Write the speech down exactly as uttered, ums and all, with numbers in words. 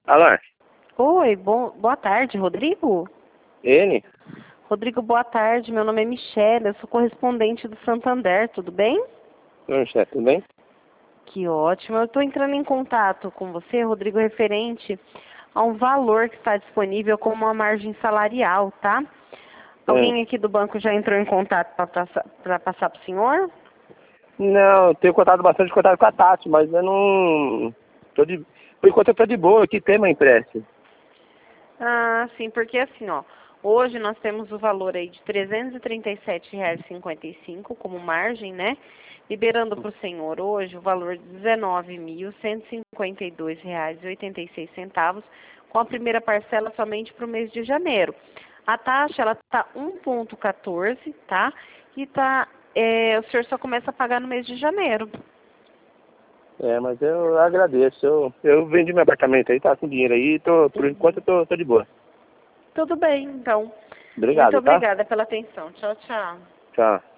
Alô? Oi, bom, boa tarde, Rodrigo? Ele? Rodrigo, boa tarde. Meu nome é Michelle, eu sou correspondente do Santander, tudo bem? Oi, chefe, tudo bem? Que ótimo. Eu estou entrando em contato com você, Rodrigo, referente a um valor que está disponível como uma margem salarial, tá? Hum. Alguém aqui do banco já entrou em contato para passar para passar para o senhor? Não, eu tenho contato bastante contato com a Tati, mas eu não... Tô de... Por enquanto eu tô de boa aqui, tem uma empréstimo. Ah, sim, porque assim, ó, hoje nós temos o valor aí de trezentos e trinta e sete reais e cinquenta e cinco como margem, né? Liberando para o senhor hoje o valor de dezenove mil cento e cinquenta e dois reais e oitenta e seis centavos, com a primeira parcela somente para o mês de janeiro. A taxa, ela tá um vírgula quatorze, tá? E tá, é, o senhor só começa a pagar no mês de janeiro. É, mas eu agradeço. Eu, eu vendi meu apartamento aí, tá com dinheiro aí, tô, por enquanto eu tô, tô de boa. Tudo bem, então. Muito Obrigado, tá? obrigada pela atenção. Tchau, tchau. Tchau.